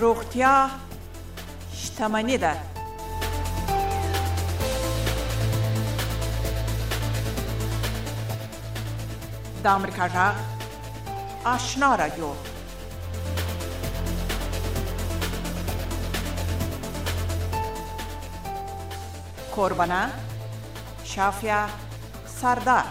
روغتیا شتمني ده. د امریکا غږ آشنا رادیو. کوربانه شافیا سردار.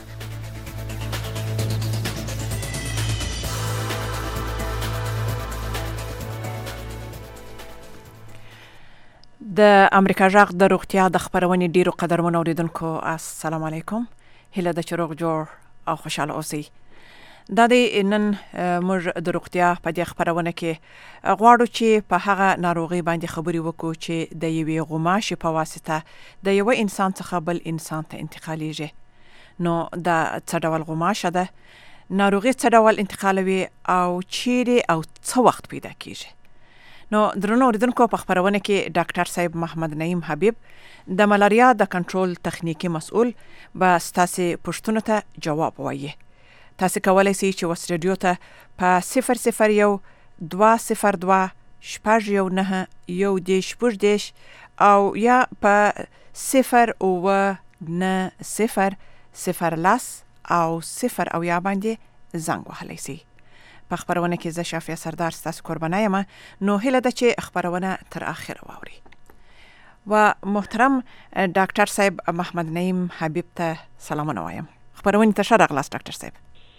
د امریکا غږ د روغتیا د خبرونې ډیرو قدرمنو اوریدونکو السلام علیکم. هیله ده چې روغ جوړ او خوشاله اوسئ. دا د نن موږ د روغتیا په دې خبرونه کې غواړو چې په هغه ناروغي باندې خبرې وکړو چې د یوې غوماشې په واسطه د یو انسان څخه بل انسان ته انتقالیږي. نو دا څه ډول غوماشه ده؟ ناروغي څه ډول انتقالوي او چیرې او څه وخت پیدا کیږي؟ نو درنو اوریدونکو په خبرونه کې ډاکټر صاحب محمد نعیم حبیب د ملاریا د کنټرول تخنیکی مسؤل به ستاسو پوښتنو ته جواب وایي. تاسو کولای شئ چې وسټډیو ته په 001 202 شپږ 9 او یا په 0 او 9 0 لاس او 0 او یا باندې زنګ وهلی شئ. په خبرونه کې زه شافیا سردار ستاسو قربانه یم. نو هیله ده چې خبرونه تر اخره واوري. و محترم ډاکټر صاحب محمد نعیم حبیب ته سلامونه وایم. خبرونه ته ښه راغلاست ډاکټر صاحب.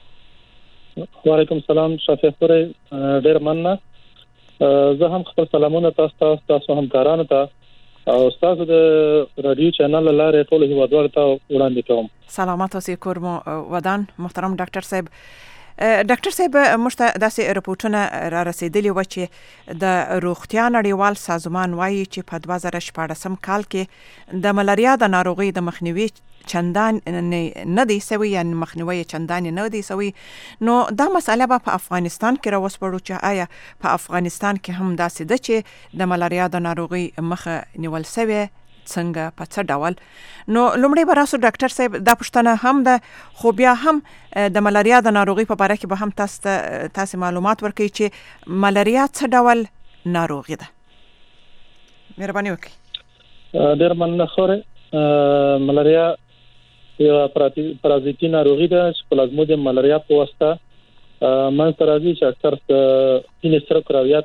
وعلیکم السلام شافیا سره ډیر مننه. زه هم خپل سلامونه تاسو همکارانو ته او تاسو د رادیو چینل لاره ټول هیوادوالو ته وړاندې کوم. سلامات اوسئ کورمو ودان محترم ډاکټر صاحب. ډاکټر صاحب موږ ته داسې رپورټونه را رسیدلي و چې د روغتیا نړیوال سازمان وایي چې په 2014 کال کې د ملاریا د ناروغۍ د مخنیوي چندان نه دی سوی یا مخنیوي چندان نه دی سوی. نو دا مسئله به په افغانستان کې راوسپړو چې آیا په افغانستان کې هم داسې ده چې د ملاریا د ناروغۍ مخه نیول سوی څنګه په څه ډول؟ نو لومړی به راسو ډاکټر صاحب دا پوښتنه هم ده، خو بیا هم د ملاریا د ناروغۍ په اړه کې به هم تاسو معلومات ورکړئ چې ملاریا څه ډول ناروغي ده. مهرباني وکړئ. ډیر مننه. خوره ملاریا یو پرازیتي ناروغي ده چې پلازمودیم ملاریا په واسطه منځته راځي چې اکثر د سینې کراویات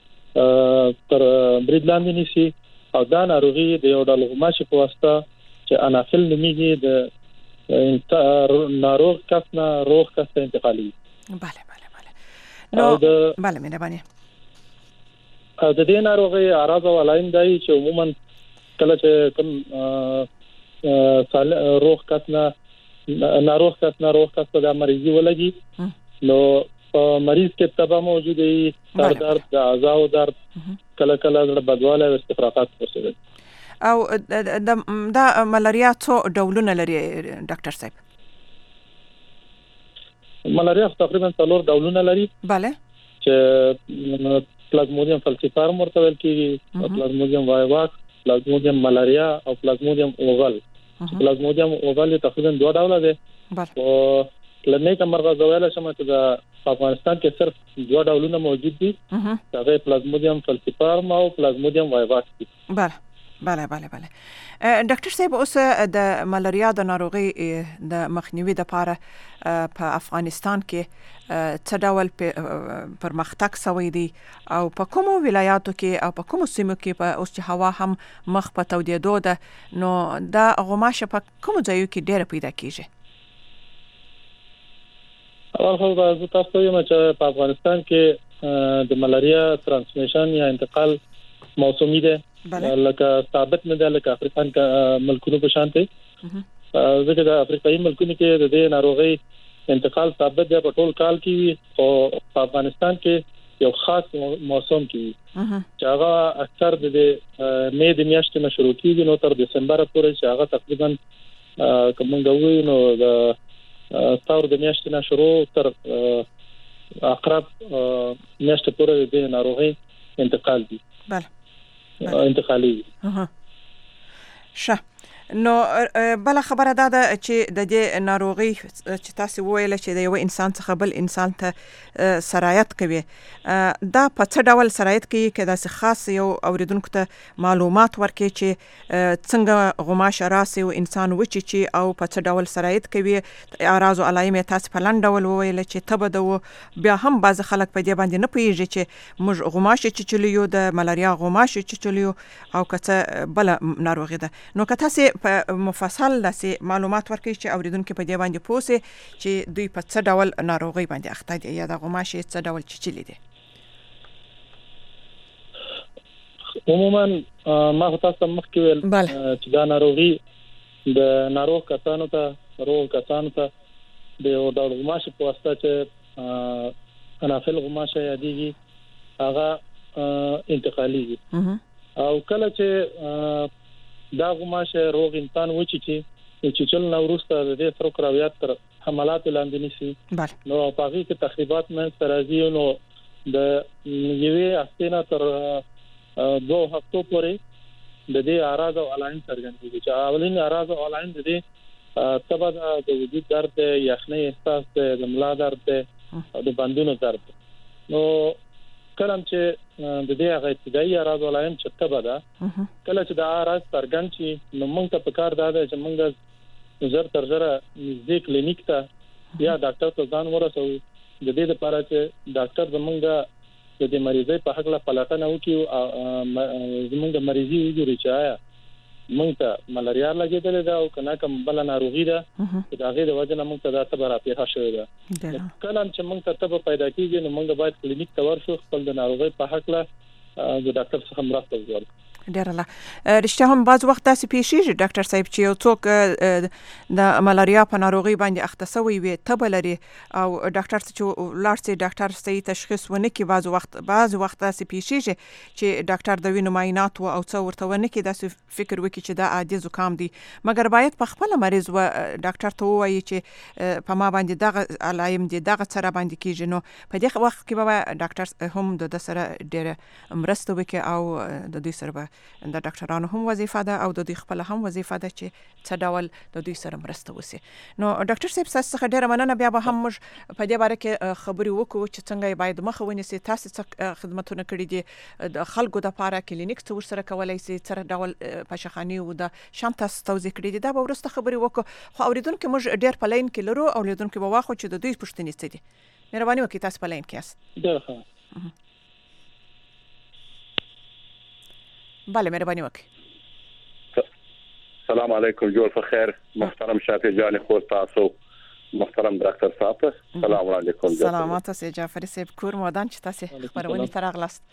تر برید لاندې نیسي او دا ناروغي د یو ډول غوماشې په واسطه چې انافل نومیږي د ناروغ کس نه روغ کس ته انتقالي. بله نو بله مهرباني. د دې ناروغي اعراض او علائم دي چې عموما کله چې کوم روغ کس نه ناروغ کس ته د مریضي ولګي نو په مریض کې تبه موجود وي، سر درد، د اعضاء درد، کله د بدواله او استفراغات وسوي. او دا ملاریا څو ډولونه لري ډاکټر صاحب؟ ملاریا تقریبا 4 ډولونه لري. bale چې پلازمودیم فالسیفارم ورته ویل کیږي، پلازمودیم وایواکس، پلازمودیم ملاریا او پلازمودیم اوغل. پلازمودیم اوغل تقریبا 2 ډوله دي. او لنه کومه غوړل شمه چې د افغانستان کې صرف 2 ډولونه موجود دي. هغه پلازمودیم فالسیفارم او پلازمودیم وایواکس دي. بله ډاکټر صاحب اوس د ملاریا د ناروغي د مخنیوي لپاره په افغانستان کې څه ډول پرمختګ شوی دی او په کومو ولایاتو کې او په کومو سیمو کې په اوس چې هوا هم مخ په تودېدو ده نو دا غوماشه په کومو ځایو کې ډېر پیدا کیږي؟ اول خو زه تاسو یم چې په افغانستان کې د ملاریا ترانسمیشن یا انتقال موسمي ده، لکه ثابت نه ده لکه افریقان ملکونو په شان ته. ځکه د افریقایي ملکونو کې د دې ناروغي انتقال ثابت ده په ټول کال کې، او په افغانستان کې یو خاص موسم کې چې هغه اکثر د مې د میاشتې نه شروع کیږي نو تر دسمبر پورې چې هغه تقریبا کومه وی نو د ستور د میاشتې نه شروع تر اقرب میاشتې پورې د ناروغي انتقال دي. بله انتقالي. شه نو بل خبره ده چې د دې ناروغي چې تاسو ویل چې د یو انسان څخه بل انسان ته سرایت کوي دا په څه ډول سرایت کوي کې دا خاص یو اوریدونکو ته معلومات ورکړي چې څنګه غوماشه راسي او انسان وچی چې او په څه ډول سرایت کوي اعراض او علائم تاسو په لاندې ډول ویل چې تبه د بیا هم بعض خلک په دې باندې نه پیږي چې موږ غوماشه چچلیو د ملاریا غوماشه چچلیو او کته بل ناروغي ده نو که تاسو په مفصل داسې معلومات ورکړي چې اوریدونکو په دې باندې پوسي چې دوی په څه ډول ناروغي باندې اخته دي یا د غوماشه څه ډول چچلی دي عموما ما تاسو مخکې ویل چې دا ناروغي د ناروغ کسانو ته د غوماشه په واسطه چې انافل غوماشه یادېږي هغه انتقالي او کله چې دا غوماشه روغ انسان وچی چې چل نو ورسته د دې سره کراویات تر حملات لاندې نشي نو په هغه کې تخریبات من ترازی نو د یوې هفتې نه تر 2 هفتو پورې د دې اعراض او علائم څرګندېږي چې اولین اعراض او علائم د دې تبه د وجود درد یخنۍ احساس د ملا درد او د بندونو درد نو کله چې د دې هغه ابتدایي اعراض ولایم چې تبه ده کله چې دا اعراض څرګند شي نو موږ ته پکار ده چې موږ زر تر زر نږدې کلینیک ته یا ډاکټر ته ځان ورسو د دې لپاره چې ډاکټر زمونږ د دې مریضۍ په حق لا پلاتنه وکړي او زمونږ د مریضي وګوري چې آیا موږ ته ملاریا لګیدل ده او کنه کوم بل ناروغي ده چې دا غي د وجه نه موږ ته دا تبه راپېښه شوې ده کله چې موږ ته تبه پیدا کیږي نو موږ باید کلینیک ته ورشو خپل د ناروغي په حق لا د ډاکټر څخه مرسته وغواړو ډیر الله رښتیا هم بعض وخت داسې پیښیږي ډاکټر صاحب چې یو څوک د ملاریا په ناروغي باندې اخته شوی وي تبه لري او ډاکټر ته چې لاړ ډاکټر صحیح تشخیص ونه کړي بعض وخت داسې پیښیږي چې ډاکټر د وینې معاینات او څو ورته ونه کړي داسې فکر وکړي چې دا عادي زکام دی مګر باید په خپل مریض و ډاکټر ته وایي چې په ما باندې دغه علائم دي دغه سره باندې کیږي نو په دې وخت کې به ډاکټر هم د سره ډیر مرسته وکړي او د دوی سره د ډاکټرانو هم وظیفه ده او د دوی خپل هم وظیفه ده چې څه ډول د دوی سره مرسته وسی نو ډاکټر صاحب تاسو څخه ډیره مننه بیا به هم موږ په دې باره کې خبرې وکړو چې څنګه باید مخه ونیسي تاسو څه خدماتونه کړی دي د خلکو د لپاره کلینیک څور سره کولای شي څه ډول پښخانی او د شام تاسو توضیح کړی دي دا به ورسته خبرې وکړو خو اوریدونکو موږ ډیر په لاین کې لرو اوریدونکو به واخو چې د دوی پوښتنې څه دي مهرباني وکړئ تاسو په لاین کې یاست ډیر بله مهرباني وکړئ السلام علیکم جوړ په خیر محترم شافعي جان خو تاسو محترم ډاکټر صاحب السلام علیکم سلامات اوسئ جعفر صاحب کور مودان چې تاسو خبرونه تراغلاست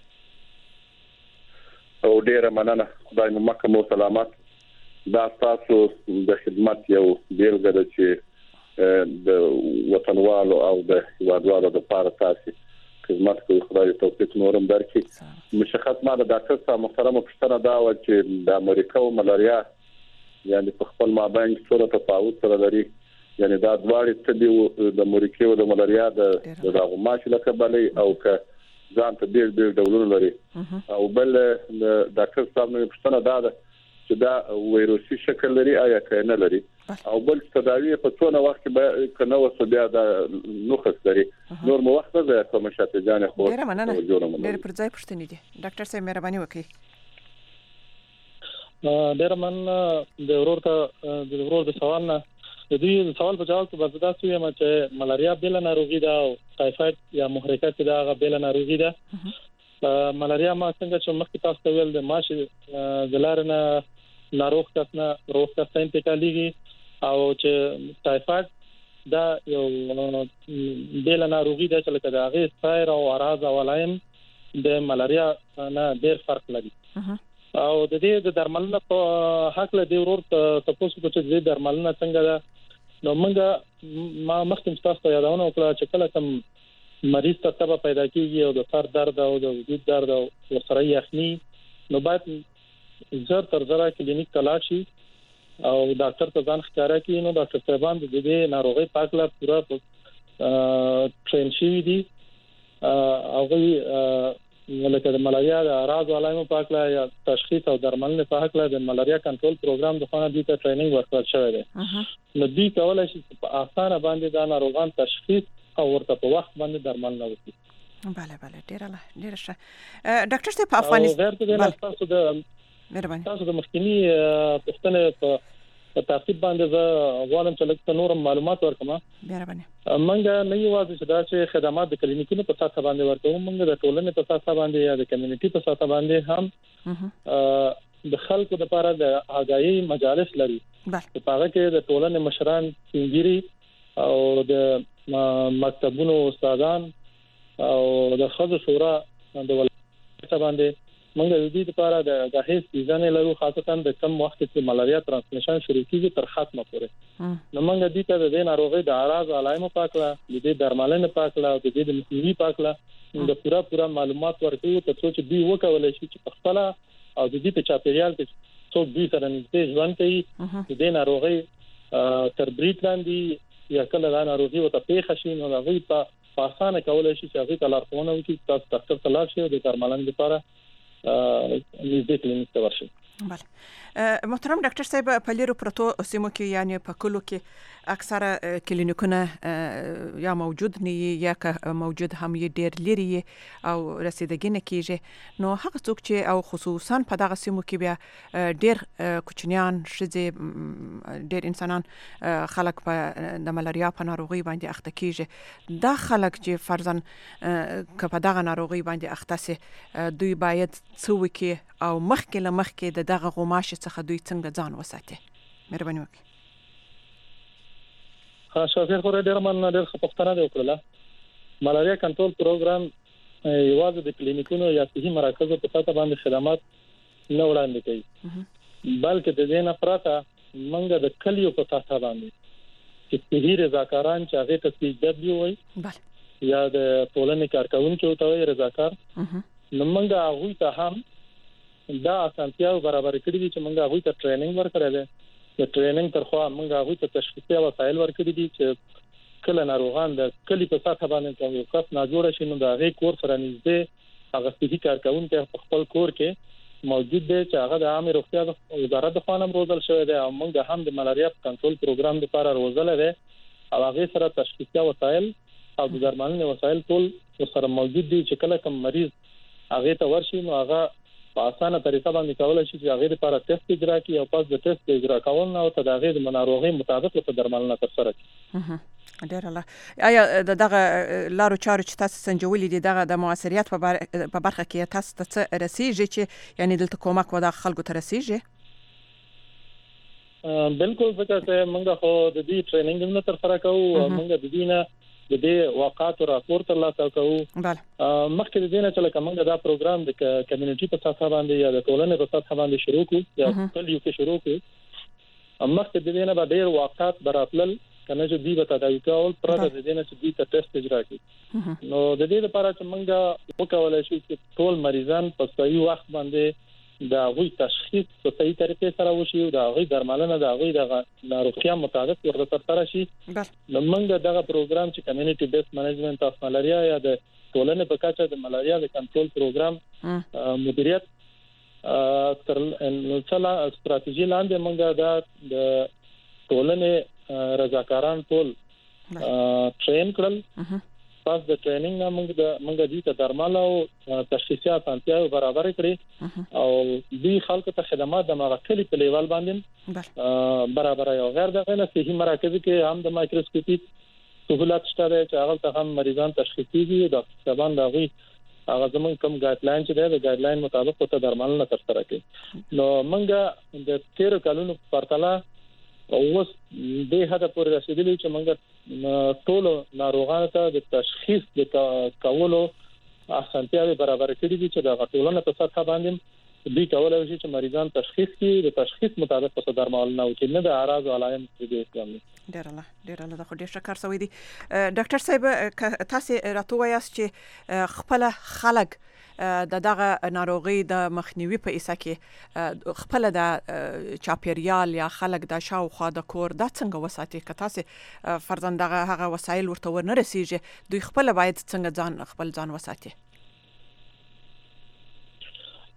او ډیره مننه خدای مو مکه مو سلامات دا تاسو د خدمت یو بیلګه ده چې د وطنوالو او د هیوادوالو لپاره تاسو خدمت کوي خدای توفیق نورم درکړي مشخص ما د ډاکټر صاحب محترم پښتنه دا و چې د امریکا او ملاریا یعنی په خپل مابین څوره تفاوت سره لري یعنی دا دواړه څه د امریکا او د ملاریا د غوماشه لکبلې او ک ځان ته ډېر ډولونه لري او بل ډاکټر صاحب نو پښتنه دا چې دا وایروسي شکل لري آیا کنه لري او بل تداوی په څونه وخت به کنه وسو بیا د نوخس لري نور مو وخت ده کوم شاته جان خو ډیر مننه ډیر پر ځای پښتنې دي ډاکټر صاحب مهرباني وکړئ ډیر مننه د ورور د سوال نه د دې سوال په جواب کې بس دا چې ما چې ملاریا بل ناروغي ده او ټایفاید یا محرکات ده هغه بل ناروغي ده ملاریا ما څنګه چې مخکې تاسو ویل د ماشه د لارنه ناروغ کسنه روغ کسنه انتقاليږي او چې ټایفاید دا یو بل ناروغي ده چې لکه دا غي سایر او اعراض او علائم د ملاریا نه ډېر فرق لري او د دې د درملنه په حق له دې ورور تاسو کو چې د درملنه څنګه ده نو موږ ما مخکې تاسو یادونه وکړه چې کله کوم مریض ته تبه پیدا کیږي او د سر درد او د وجود درد او سره یخني نو باید زر تر زر کلینیک ته لاړ شي او ډاکټر ته ځان ښکارا کړي نو ډاکټر صاحبان د دې ناروغي پاکله پورا ټرین شي دي هغه لکه د ملاریا د اعراض علایمو په اړه یا تشخیص او درملنه په اړه د ملاریا کنټرول پروګرام د خانه د ټریننګ ورکړل شوی دی. نو دوی کولای شي په اسانه باندې د ناروغان تشخیص او ورته په وخت باندې درملنه وکړي. بله ډیر ښه. ډاکټر صاحب په افغانستان تاسو د مخکنی پښتنه په تعقیب باندې زه غواړم چې لکه نور معلومات ورکړم. منګه نه یوازې چې دا چې خدمات د کلینیکونو په ساته باندې ورکوم، منګه د ټولنې په ساته باندې یا د کمیونټي په ساته باندې هم د خلکو لپاره د آگاهی مجالس لري. په هغه کې د ټولنې مشران، سپینګری او د مکتبونو استادان او د خځو شورا د ولایت باندې موږ د دې لپاره د غاهیس ډیزاین لرو، خاصتا د کم وخت کې ملاریا ترانسمیشن شروع کیږي تر ختمه پورې. نو موږ د دې ته د ناروغي د اعراض علایمو پاکله، د دې درملنه پاکله او د دې د مخنیوي پاکله د پوره معلومات ورکوي تر څو چې دوی وکولای شي چې په خپل او د دې په چاپیریال کې څوک دوی سره نږدې ژوند کوي، د دې ناروغي تر بریټ لاندې یا کله دا ناروغي وته پیښ شي نو هغه په اسانه کولای شي چې هغه لارښوونه وکړي تاسو ډاکټر ته لاړ شئ د درملنې لپاره نږدې کلینیک ته ورشئ. بله محترم ډاکټر صاحب، په لیرو پرتو سیمو کې یعنی په کلو کې اکثره کلینیکونه یا موجود نه یا که موجود هم یې ډیر لري او رسیدګي نه کیږي، نو هغه څوک چې او خصوصا په دغه سیمو کې بیا ډیر کوچنیان شځې ډیر انسانان خلک په د ملاریا په ناروغي باندې اخته کیږي، دا خلک چې فرضاً که په دغه ناروغي باندې اخته سي دوی باید څه وکړي او مخکې د دغه غوماشي څخه دوی څنګه ځان وساتي؟ مهرباني وکړئ. شاکر خو ډېر مننه، ډېر ښه پوښتنه دی وکړه. ملاریا کنټرول پروګرام یوازې د کلینیکونو یا صحي مراکزو په ساته باندې خدمات نه وړاندې کوي، بلکې د دې نه پرته موږ د کلیو په ساته باندې چې صحي رضاکاران چې هغه ته CW وایي یا د ټولنې کارکونکو ته وایي رضاکار، نو موږ هغه ته هم دا اسانتیا برابر کړی دي چې موږ هغه ته ټریننګ ورکړل دي. د ټریننګ ترخوا موږ هغه ته تشخیصي وسایل ورکړي دي چې کله ناروغان د کلی په ساته باندې کوم کس نه جوړ شي نو دا هغه کور سره نږدې هغه صحي کارکونکو په خپل کور کې موجود دي چې هغه د عامه روغتیا د وزارت د خانم روزل شوی دی او موږ هم د ملاریا کنټرول پروګرام لپاره روزل دي او هغه سره تشخیصي وسایل او د درملنې وسایل ټول سره موجود دي چې کله کوم مریض هغه ته ورشي نو هغه په اسانه طریقه باندې کولای شي چې هغه لپاره ټیسټ اجرا کړي او پس د ټیسټ اجرا کول نه او ته د هغه د ناروغي مطابق ته درملنه ترسره کړي. ډیر الله. آیا دغه لارو چارو چې تاسو سنجولې دي دغه د موثریت په برخه کې تاسو ته رسیږي چې یعنی دلته کومک ودا خلکو ته رسیږي؟ بالکل ځکه چې موږ خو د دې ټریننګ نه ترسره کوو، موږ د دې نه د دې واقعاتو راپور ترلاسه کوو. مخکې د دې نه چې لکه موږ دا پروګرام د کمیونټي په ساحه باندې یا د ټولنې په ساحه باندې شروع کړو یا کلیو کې شروع کړو، مخکې د دې نه به ډېر واقعات براتل کنه چې دی به تداوی کول پر د دې نه چې دی ته ټیسټ اجرا کړي. نو د دې لپاره چې موږ وکولای شو چې ټول مریضان په صحیح وخت باندې دا غوي تشخیص په صحیح طریقې سره وشي او دا غوي درملنه دا غوي د ناروغیا مطابق ورته ترسره شي. نو موږ دغه پروګرام چې کمیونټي بیس منیجمنت اف ملاریا یا د ټولنې په کچه د ملاریا د کنټرول پروګرام مدیریت تر نوڅلا استراتیژي لاندې موږ د ټولنې رضاکاران ټول ټرین کړل. پس د ټریننګ نه موږ د دې ته درمل او تشخیصي اسانتیا برابر کړې او دې خلکو ته خدمات د مراکز په لیول باندې برابر او غیر دغه نه صحي مراکز کې هم د مایکروسکوپي سہولت شته چې هغه ته هم مریضان تشخیصي دي د ځبان دغه هغه زمون کوم ګایډلاین چې د ګایډلاین مطابق ته درملنه ترسره کړي. نو موږ د 13 کلونو پرتله اوس د هدا پورې رسیدلی چې موږ ټول ناروغانو ته د تشخیص د کولو اسانتیاوې برابر کړې دي چې د ټولنې په سطح باندې دوی کولای شي چې مریضان تشخیص کړي د تشخیص مطابق په درملنه او کې نه د اعراض او علائم د اسلام. ډیر الله د خو ډیر شکر سوي دي. ډاکټر صاحب تاسو راته وایاست چې خپل خلک د دغه ناروغي د مخنیوي په ایسه کې خپل د چاپیریال یا خلک د شاوخوا د کور د څنګه وساتي که تاسو فرضاً دغه هغه وسایل ورته ورنه رسیږي دوی خپل باید څنګه خپل ځان وساتي؟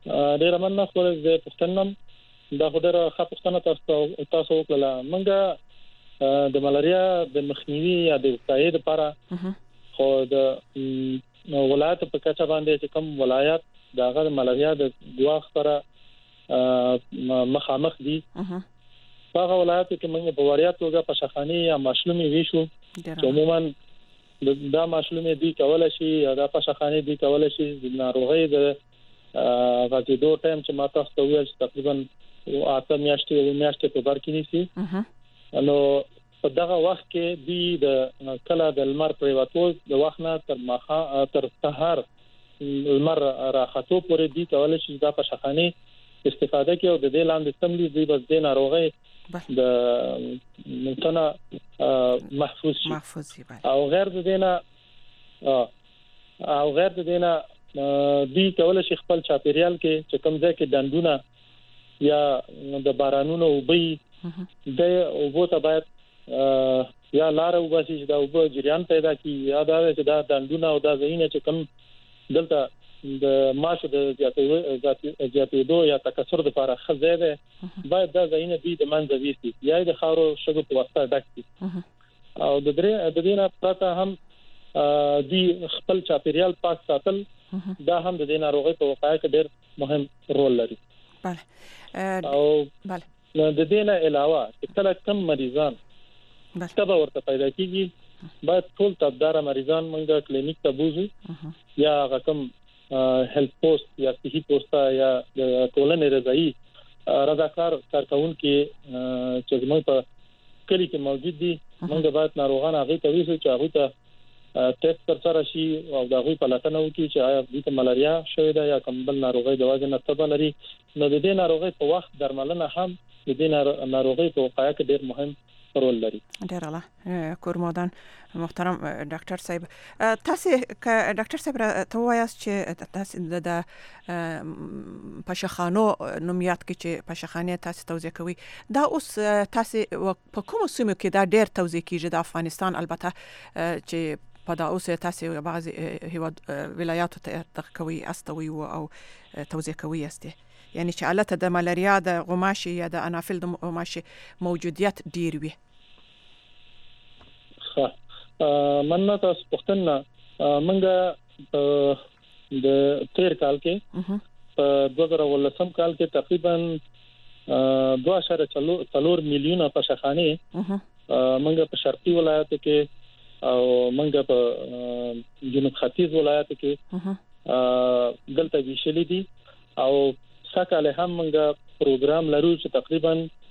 ډیر مننه خو زه پښتنم دا خبره خاطرونه تاسو وکړه منګه د ملاریا د مخنیوي یا د وقایې لپاره خو د ولایت په کچه باندې چې کوم ولایت دغه ملاریا د ګواښ سره مخامخ دي هغه ولایت کې موږ په وړیا توګه په شخاني یا ماشلومي ویشو عموما دا ماشلومي دي کولای شي یا د شخاني دي کولای شي د ناروغي د غځېدو ټایم چې ماته ستوي تقریبا 8 میاشتې په بار کې نيسي نو په دغه وخت کې د کله د لمر پریواتو د وخت نه تر سحر لمر راخاتو پورې دي کولای شي دا په شخاني استفاده کوي او د دې لاندې سملي دی بس د ناروغي د ممکنه محفوظ شي او غیر د دینه دی کولای شي خپل چاپیریال کې چې کوم ځای کې دندونه یا د بارانونو وبي د اوبو ته باید یا لار وباسي چې دا اوبو جریان پیدا کی یا دا چې دا دندونه او دا ځینې چې کوم دلته د ماشه د زیاتېدو یا تکثر لپاره خزه ده باید دا ځینې د منځ ویسي یا د خاورو شګو په واسطه ډک شي او د دینه پرته هم دی خپل چاپیریال پاک ساتل دا هم د ناروغي په وقایه کې ډېر مهم رول لري. بله او بله د دینه علاوه کله کم مریضان تبه ورته پیدا کیږي باید ټول تبدار مریضان موږ کلینیک ته بوزو یا رقم هیلث پوسټ یا صحي پوسټ یا ټولنې رضایي رضاکار کارکون کې چې موږ په کلی کې موجود دي موږ باید ناروغان هغه ته ویسو چې هغه ته ټیسټ ترسره شي او دا غوي په لټنه وکړي چې آیا د ملاریا شوی دا یا کوم بل ناروغي د وجه نه تبه لري نو د دې ناروغي په وخت درملنه هم د دې ناروغي په وقایه کې ډېر مهم رول لري. ډېر اعلی کورمودان محترم ډاکټر صاحب تاسو ډاکټر صاحب ته وایاست چې تاسو د پشخانو نومیات کې چې پشخانه تاسو توضیح کوي دا اوس تاسو په کوم سیمه کې دا ډېر توضیح کیږي د افغانستان البته چې په دا اوس تاسو بعض هیواد ولایاتو ته کوي استوي او توضیح کوي است یعنی چې حالت د ملاریا د غماشي یا د انافیل د غماشي موجودیت ډیر وي. مننه تاسو پښتنه منګه د تیر کال کې په 2013 کال کې تقریبا 2.4 میلیونه پشخانه منګه په شرقي ولایت کې او منګه په جنوب ختیځ ولایت کې دلته ویشلې دي او سکهاله هم منګه پروګرام لرو چې تقریبا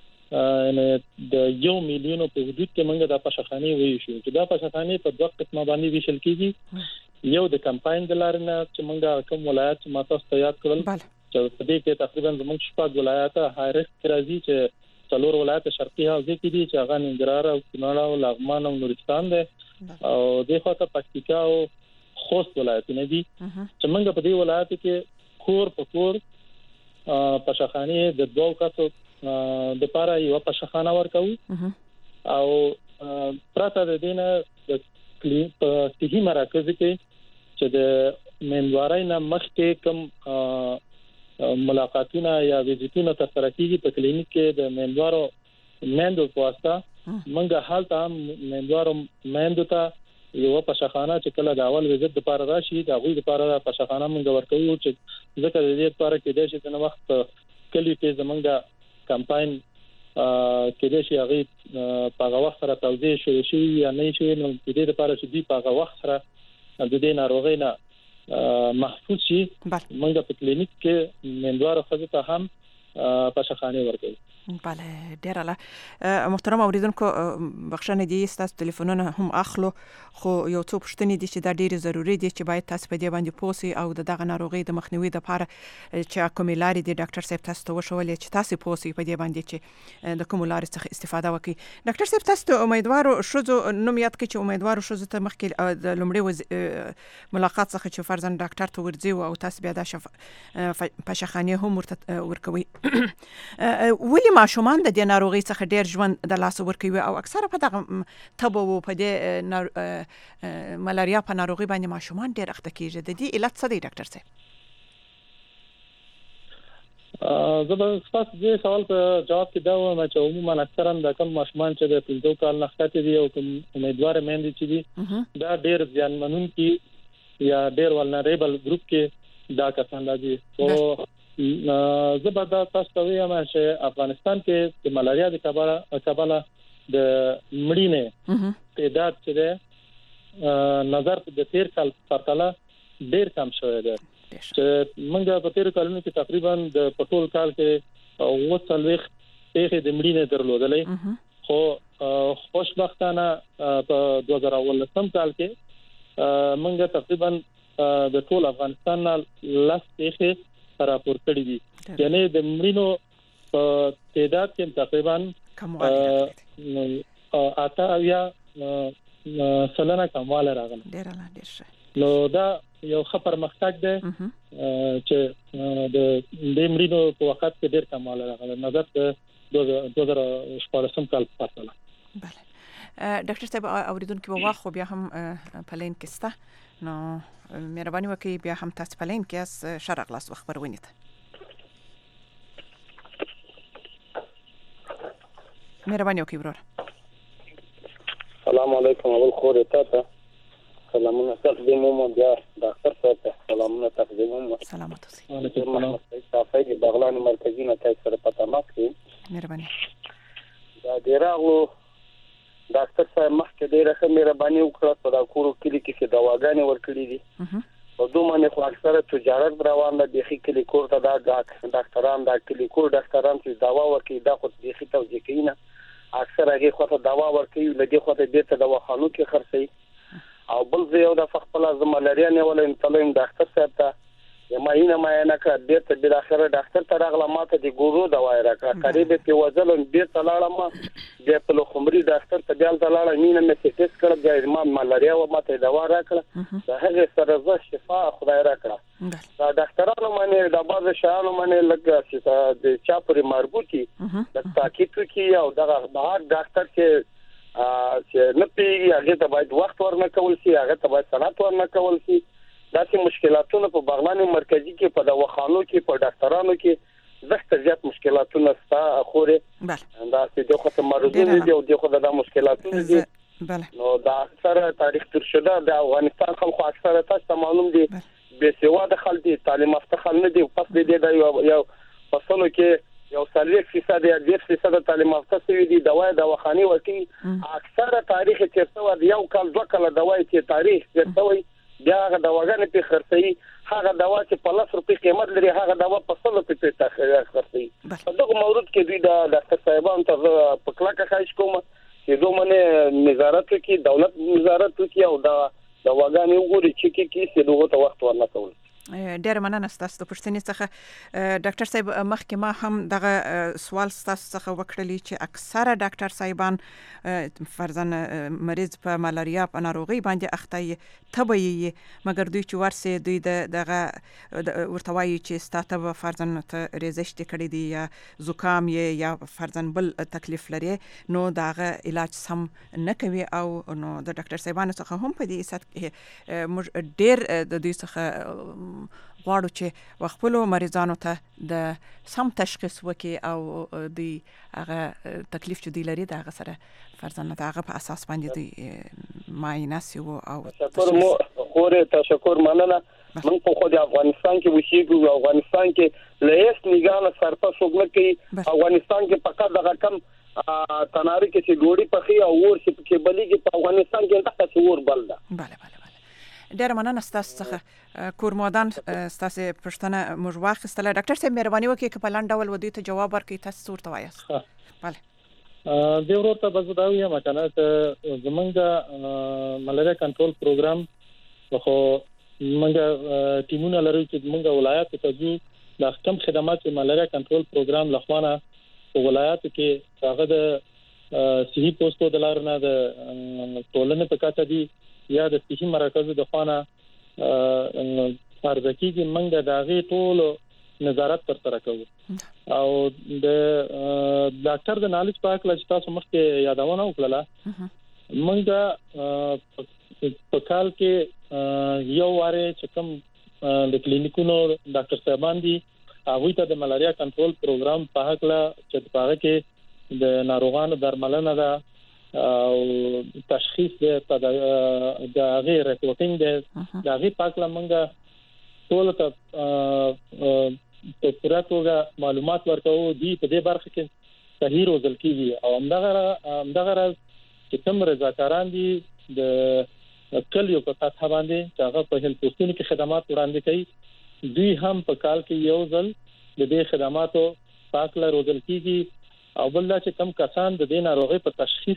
د 1 میلیون په حدود کې منګه د پشخانه وی شو چې دا پشخانه په دوه قسمه باندې ویشل کیږي یو د کمپاین د لارنه چې منګه کوم ولایت ماته ستیات کړل چې په دې کې تقریبا زموږ شپږ ولایت های ریسک راځي چې څلور ولایت شرقي حوزه کې دي چې هغه ننګرهار او کونړ او لغمان او نورستان دي او د خاطر پکتیکا او خوست ولایتونه دي چې منګه په دې ولایت کې کور په کور پشخانه د دوه کسو د لپاره یو پشخانه ورکو او پراته د دینه د صحي مراکز کې چې د منوارای نه مخکې کوم ملاقاتونه یا ویزیټونه ترسره کیږي په کلینیک کې د منوارو مندو واسطه منګه حالت هم منوارو مندو ته یو پشخانه چې کله د اول ویزیټ لپاره راشي دا غوي لپاره پشخانه موږ ورکو چې ځکه د دې لپاره کې د شي د وخت کلی کې زمونږه کمپاین کې د شي هغه په هغه وخت سره توضیح شي یا نه شي نو د دې لپاره چې دی په هغه وخت سره د دې ناروغي نه محفوظ شي موږ په کلینیک کې مندواره خزه ته هم پشخانه ورکوي. بله ډیر اعلی محترم اوریدونکو بخښنه دي تاسو ټلیفونونه هم اخلو خو یو څو پوښتنې دي چې دا ډیره ضروری دي چې باید تاسو په دې باندې پوسی او دغه ناروغي د مخنیوي لپاره چې کوم لارې دي ډاکټر صاحب تاسو ته وشولې چې تاسو پوسی په دې باندې چې د کوم لارې څخه استفاده وکړي. ډاکټر صاحب تاسو ته امیدوارو شوزو نومیات کې چې امیدوارو شوزو ته مخکې د لومړي ملاقات څخه چې فرضاً ډاکټر ته ورځي او تاسو بیا د پشخانه هم ورکوي ولی ماشومان د دې ناروغي څخه ډیر ژوند د لاس ورکوي او اکثره په دغه تبو په دې ملاریا په ناروغي باندې ماشومان ډیر اخته کیږي د دې علت څه دی ډاکټر صاحب؟ زه تاسو دې سوال په جواب کې دا وایم چې عموما اکثرا د کوم ماشومان چې د 15 کال نه ښکته دي او کوم امیدوار مېندې چې دي دا ډېر ځانمنون کې یا ډېر ولنریبل ګروپ کې دا کسان دي او زه به دا تاسو ته وایم چې افغانستان کې د ملاریا د کبله د مړینې تعداد چې ده نظر د 13 کال پرتله ډېر کم شوی دی چې موږ په 13 کالونو کې تقریبا د پټول کال کې 40 پیښې د مړینې درلودلې خو خوشبختانه په 2019 کال کې موږ تقریبا د ټول افغانستان نه لاس پیښې راپور کړې دي یعنی د مړینو تعداد کې تقریبا اته یا سلنه کمواله راغله ډیر نو دا یو خبر مختګ ده چې د مړینو په وخت کې ډیر کمواله راغله نظر د 2014 کال پرتله بله ډاکټر صاحب اوریدونکو په واخ بیا هم پلین کېسته نو مهرباني وکړئ بیا هم تاسو پلین کې اس شرق لاس خبرونه ته مهرباني وکړئ ورور السلام علیکم اول خور ته سلامونه تقدیم مو بیا ډاکټر صاحب سلامونه تقدیم مو سلامات اوسئ وعلیکم السلام صافي د بغلان مرکزی نه تاسو سره پته ماکې مهرباني دا ډیرغلو ډاکټر صاحب مخکې ډیره مهرباني وکړه په دا کورو کې چې دواګانې ورکړي دي او دوه باندې خو اکثره تجارت روان ده د کلی کور ته دا ډاکټران دا کلی کور ډاکټران چې دوا ورکړي دا خو د خې توجیه کوي نه اکثر هغه خو دوا ورکړي لږه خو ته بیرته دواخانو کې خرڅي او بل زه یو د خپل از ملاریا نه ولې تلم ډاکټر صاحب ته یماینه نه کړ بیرته بل اخر ډاکټر ته راغله ماته د ګورو دوا راکړه قریب په وزلن بیرته لاړم د په خمري ډاکټر ته بیا لاړم مینه مې ټیسټ کړ بیا ما ملاریا و ماته دوا راکړه دا هغه سره ز شفا خدای راکړه دا ډاکټرانو باندې د باز شانو باندې لګا چې د چاپري مربوطي د تاکید کی او دغه ډاکټر چې نه پیږي هغه ته باید وخت ورنه کول شي هغه ته باید سنت ورنه کول شي دا چې مشکلاتونه په بغلان مرکزی کې په دواخانو کې په ډاکټرانو کې زښت زیات مشکلاتونه ستا خوري دا چې دغه ته مرزونه دي او دغه د مشکلاتونه دي نو دا اکثر تاریخ تر شده د افغانستان خلکو اکثر تاسو معلوم دي به سوا د خلک تعلیم یافته خلک نه دي پس دې د یو فصلو کې یو 30% یا 10% تعلیم یافته سوي دي دواخاني ورکی اکثر تاریخ چیرته یو کال دوه کال دوايي چې تاریخ چیرته وي بیا هغه دواګانې په خرڅي هغه دوا چې په 100 روپۍ قیمت لري هغه دوا په 100 روپۍ په خرڅي په دغه مورد کې دوی د ډاکټر صاحبانو ته په کلاکه خواهش کوم چې دوی باندې نظارت کوي دولت نظارت کوي او دا دواګانې وګوري چې کې دغه ته وخت ورنکول ډیر مننه ستاسو د پښتنې څخه ډاکټر صاحب مخکې ما هم دغه سوال ستاسو څخه وکړلی چې اکثره ډاکټر صاحبان فرضاً مریض په ملاریا په ناروغي باندې اخته تبعي مګر دوی چې ورسې دوی دغه ورتوي چې ستاسو فرضاً ته ریزشت کړی دی یا زکام یا فرضاً بل تکلیف لري نو دغه علاج سم نه کوي او نو د ډاکټر صاحبانو څخه هم په دې سات ډیر د دوی څخه غواړو چې خپل مریضانو ته د سم تشخیص وکي او د هغه تکلیف چې دی لري دا هغه سره فرضاً هغه په اساس باندې دی معاینه سی او تشکر مو خوره تشکر مننه من په خو د افغانستان کې وشيږو افغانستان کې لهیس نگاه سرپه څوګنه کې افغانستان کې فقط دغه کم تناری کې چې ګوړی پخې او ور چې بلیږي په افغانستان کې دغه څور بل ده bale ډیر مننه ستاسو څخه کورمودان ستاسو پښتنه موږ واخیستله ډاکټر صاحب مهرباني وکړئ چې په لاندې ډول ودی ته جواب ورکړئ تاسو ورته وایاست bale د ورته بزداوی ما کنه ته زمونږ ملاریا کنټرول پروګرام خو موږ ټیمونه لرو چې موږ ولایت ته ځو د کم خدمات ملاریا کنټرول پروګرام لخوانه په ولایت کې هغه د صحي پوسټو د لارنه د ټولنې په کاته دي یا د صحي مرکزو د خوانه فرض کیږي موږ د هغه ټول نظارت تر کوو او د ډاکټر د نالج په اړه چې تاسو مخکې یادونه وکړه موږ په کال کې یو واره چې کوم د کلینیکونو ډاکټر صاحبان دي هغه ته د ملاریا کنټرول پروګرام په حق لا چې په هغه کې د ناروغانو درملنه ده او تشخیص د هغه ریپورټینګ د هغه په حق لا موږ ټول ته په پوره توګه معلومات ورکوو دي په دې برخه کې صحیح روزل کیږي او همدغه چې کوم رضاکاران دي د کلیو په سطح باندې چې هغه په هیلث پوسټونو کې خدمات وړاندې کوي دوی هم په کال کې یو ځل د دې خدماتو پاکله روزل کیږي او بل چې کم کسان د دې ناروغي په تشخیص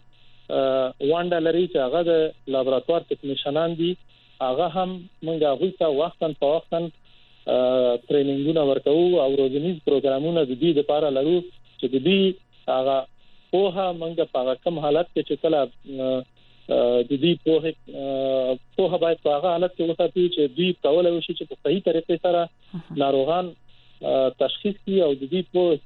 کې وانډه لري چې هغه د لابراتوار ټیکنیشنان دي هغه هم موږ هغه ته وختن په وختن ټریننګونه ورکوو او روزنیز پروګرامونه د دې لپاره لرو چې د دې هغه په موږ په کوم حالت کې چې کله د دې په باید په هغه حالت کې وساتو چې دوی کولای شي چې په صحیح طریقې سره ناروغان تشخیص کړي او د دې په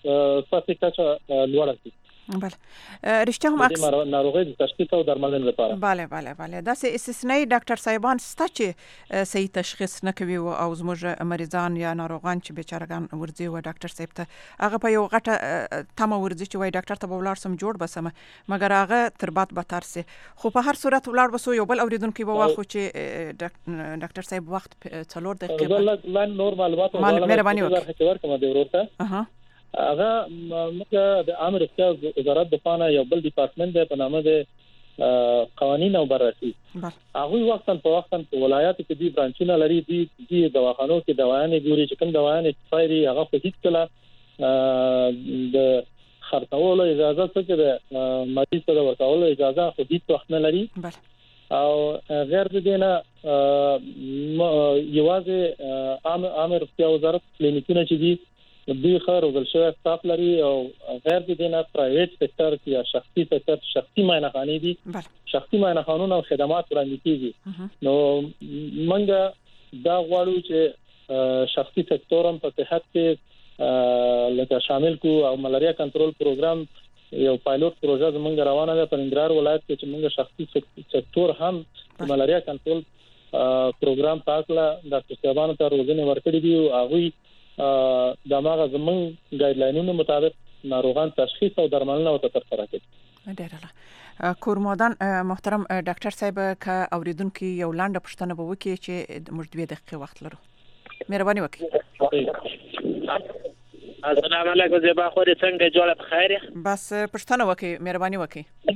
کچه لوړ کړي. بله رښتیا هم اکثر ناروغي د تشخیص او درملنې لپاره بله دا سه استثنایی ډاکټر صاحبان ستا چې صحیح تشخیص نه کوي او زموږ مریضان یا ناروغان چې بیچارهګان ورځي و ډاکټر صاحب ته هغه په یو غټه تمه ورځي چې وای ډاکټر ته ولاړ سم جوړ بسم مګر هغه تربات به تر سي خو په هر صورت ولاړ بسو یو بل اوریدونکو به واخو چې ډاکټر صاحب وخت 4 دقیقې لا نور معلومات مهرباني وکړئ. هغه موږ د عامه روغتیا وزارت د فانه یو بل ډپارټمنټ دی په نامه د قوانین او بررسي هغه وختن په وختن په ولایاتو کې دی برانچونه لري دي دواخانو کې دوايانې ګوري چې کوم دوايانې فایري هغه په هیڅ کله د خرڅولو اجازه څه ده مریض ته ورکولو اجازه خو هیڅ وخت نه لري او غیر دې نه یوازې عامه روغتیا وزارت کلینیکونه چې دي دوی خبر ورغل شوی سټاف لري او غیر دې نه پرایویټ سکتور کې یا شخصي سکتور شخصي معاینه خانې دي شخصي معاینه خانونه او خدمات وړاندې کیږي نو موږ دا غواړو چې شخصي سکتور هم په صحت کې لکه شامل کو او ملاریا کنټرول پروګرام یو پایلوټ پروژه زموږ روانه ده په ننګرهار ولایت کې چې موږ شخصي سکتور هم ملاریا کنټرول پروګرام پاکله ډاکټر صاحبانو ته روزنه ورکړي دي او هغه د ماغه زمون ګایډلاینونو مطابق ناروغان تشخیص او درملنه او تطبیق کوي. ډیره کورمودان محترم ډاکټر صاحب کا اوریدونکو یو لاندې پښتنه به وکي چې موږ 2 دقیقې وخت لرو. مهرباني وکړئ. السلام علیکم زیبا خو دې څنګه جوړه په خیر بس پښتنه وکي مهرباني وکړئ.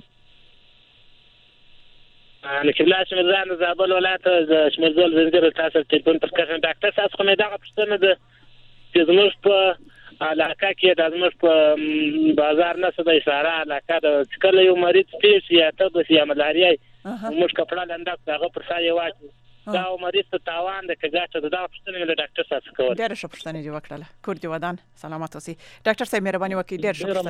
انا کبلاش مزان زابل ولایت شمرزول زنجیر تاسو ټلیفون پر کښن ډاکټر صاحب خو مې دا پښتنه ده چې زموږ په علاقه کې د زموږ په بازار نه څه د اشاره علاقه د کله یو مریض پیش یا ته د ملاریا موږ کپړه لنډه دغه پر ځای واچو دا مریض ته تاوان د کګاټه دا پښتنه له ډاکټر صاحب کوي ډېر ښه پښتنه دی وکړه کور دی ودان سلامات اوسئ ډاکټر صاحب مهرباني وکړئ ډېر ښه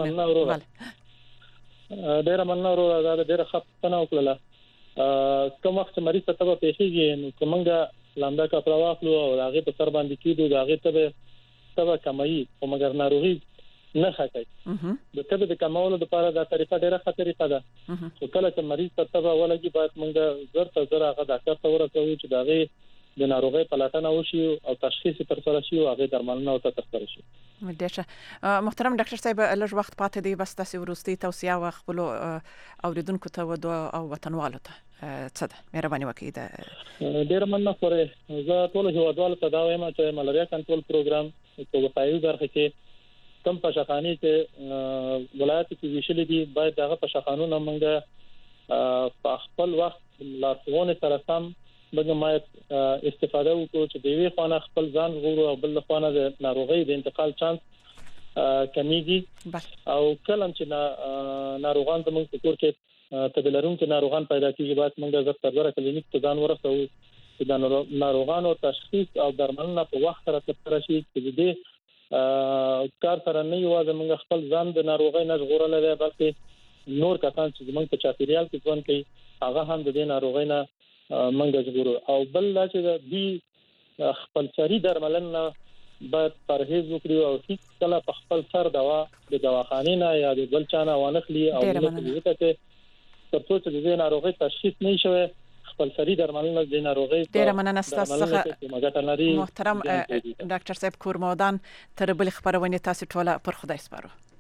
پښتنه ډېر مننه ورو دا ډېر ښه پښتنه وکړه کوم وخت مریض ته به پیښیږي نو کومه لنډه کپړه واخلو او هغه په سر باندې کیدو دا هغه ته تبه کمایي او مګر ناروغي نه ښکای د تبه د کمولو لپاره دا طریقه ډیره ښه طریقه ده چې کله چې مریض ته تبه ولګي باید موږ زر هغه ډاکټر ته ورسوو چې دا د ناروغي پلاتنه وشي او تشخیص تر سره شي او هغه درملنه او تطبیق شي. ډیره محترم ډاکټر صاحب لږ وخت پاتې دی بس تاسو ورستي توصيه او خپل اوریدونکو ته ودو او وطنوالو ته څه ده مهرباني وکړئ دا ډیره مننه خورې زه ټول هیوادوالو ته دا وایم چې ملاریا کنټرول پروګرام په وفایي برخه کې کم پشخانی چې ولایت کې ویشل دي باید دغه پشخانونه موږ په خپل وخت لاسونه سره سم موږ مایت استفاده وکړو چې د وی خانه خپل ځان غوړو او بل خانه د ناروغي د انتقال چانس کمیږي او کله چې ناروغان زموږ په کور کې تبلرون چې ناروغان پیدا کیږي باید موږ د تربره کلینیک ته ځان ورسوو چې د ناروغانو تشخیص او درملنه په وخت سره ترسره شي چې د کار سره نه یوازې موږ خپل ځان د ناروغۍ نه ژغورل دی بلکې نور کسان چې موږ په چاپیریال کې ژوند کوي هغه هم د ناروغۍ نه موږ ژغورو او بل چې د خپل سری درملنه باید پرهیز وکړي او هیڅ کله په خپل سر دوا د دواخانې نه یا د بل چا نه وانخلي او د ترڅو چې د ناروغۍ تشخیص نه شي خپل سری درملنه د ناروغي ډیره مننه ستاسو محترم ډاکټر صاحب کورمودان تر بل خبرونه تاسو ټوله پر خدای سپارو.